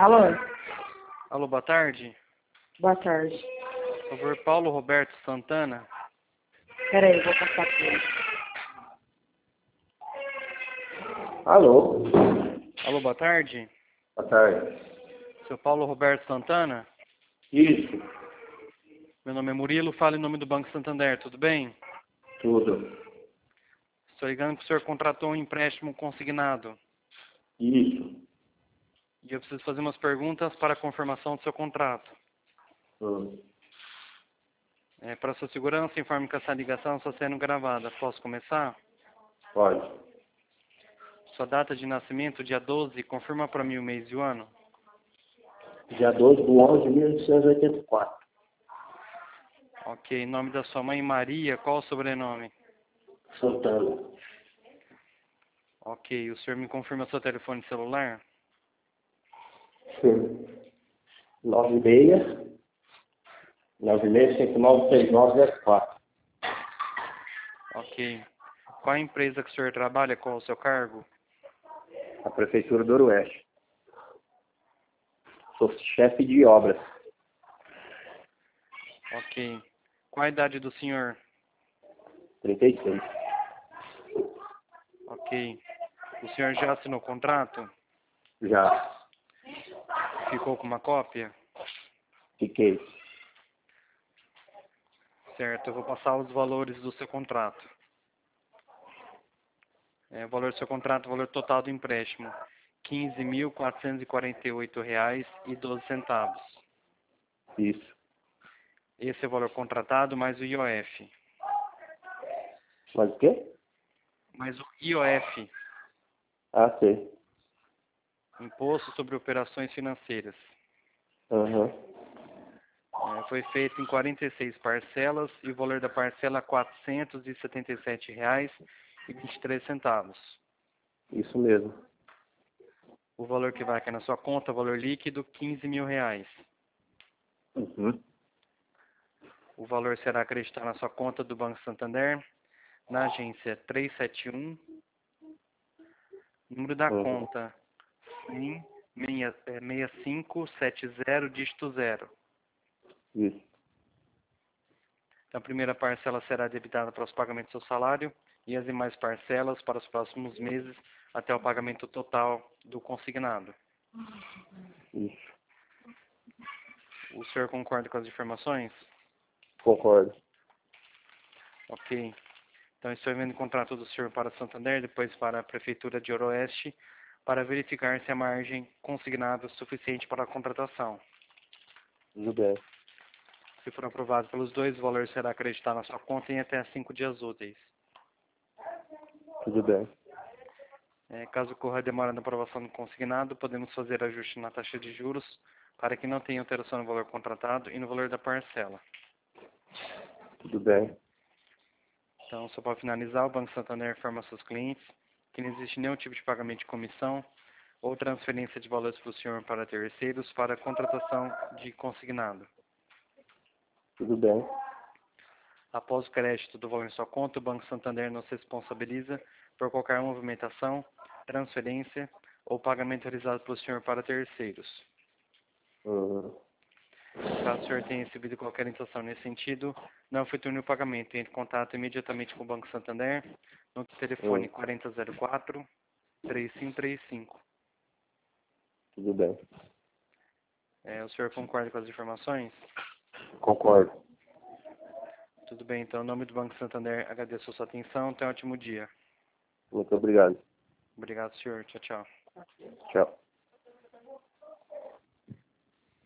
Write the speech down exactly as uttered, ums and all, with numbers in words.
Alô? Alô, boa tarde. Boa tarde. Por favor, Paulo Roberto Santana. Peraí, vou passar aqui. Alô? Alô, boa tarde. Boa tarde. Seu Paulo Roberto Santana? Isso, Meu nome é Murilo, falo em nome do Banco Santander, tudo bem? tudo. Estou ligando que o senhor contratou um empréstimo consignado. Isso. E eu preciso fazer umas perguntas para a confirmação do seu contrato. Hum. É, para sua segurança, informe que essa ligação está sendo gravada. Posso começar? Pode. Sua data de nascimento, dia doze, confirma para mim o mês e o ano. Dia doze de onze de mil oitocentos e oitenta e quatro. Ok, nome da sua mãe, Maria, qual o sobrenome? Santana. Ok, o senhor me confirma seu telefone celular? Sim. nove seis nove seis cinco nove seis nove zero quatro. Ok. Qual a empresa que o senhor trabalha? Qual o seu cargo? A Prefeitura do Oeste. Sou chefe de obras. Ok. Qual a idade do senhor? trinta e seis. Ok. O senhor já assinou o contrato? Já. Ficou com uma cópia? Fiquei. Certo, eu vou passar os valores do seu contrato. É, o valor do seu contrato, o valor total do empréstimo, quinze mil quatrocentos e quarenta e oito reais e doze centavos. Isso. Esse é o valor contratado mais o I O F. Mas o quê? Mais o I O F, Ah, sei. Imposto sobre Operações Financeiras. Aham. É, foi feito em quarenta e seis parcelas e o valor da parcela é quatrocentos e setenta e sete reais e vinte e três centavos. Isso mesmo. O valor que vai cair na sua conta, valor líquido, quinze mil reais. Uhum. O valor será acreditado na sua conta do Banco Santander, na agência trezentos e setenta e um, número da Uhum. conta cem, sessenta e cinco setenta, dígito zero. Isso. Então, a primeira parcela será debitada para os pagamentos do seu salário e as demais parcelas para os próximos meses até o pagamento total do consignado. Isso. O senhor concorda com as informações? Concordo. Ok. Então, estou enviando o contrato do senhor para Santander, depois para a Prefeitura de Ooroeste, para verificar se a margem consignada é suficiente para a contratação. Tudo bem. Se for aprovado pelos dois, o valor será acreditado na sua conta em até cinco dias úteis. Tudo bem. É, caso ocorra demora na aprovação do consignado, podemos fazer ajuste na taxa de juros para que não tenha alteração no valor contratado e no valor da parcela. Tudo bem. Então, só para finalizar, o Banco Santander informa aos seus clientes que não existe nenhum tipo de pagamento de comissão ou transferência de valores para o senhor para terceiros para a contratação de consignado. Tudo bem. Após o crédito do valor em sua conta, o Banco Santander não se responsabiliza por qualquer movimentação, transferência ou pagamento realizado pelo senhor para terceiros. Uhum. Caso o senhor tenha recebido qualquer intenção nesse sentido, não efetue o pagamento. Entre em contato imediatamente com o Banco Santander no telefone Uhum. quarenta zero quatro, três cinco três cinco. Tudo bem. É, o senhor concorda com as informações? Concordo. Tudo bem, então, em nome do Banco Santander, agradeço a sua atenção. Tenha um ótimo dia. Muito obrigado. Obrigado, senhor. Tchau, tchau. Tchau.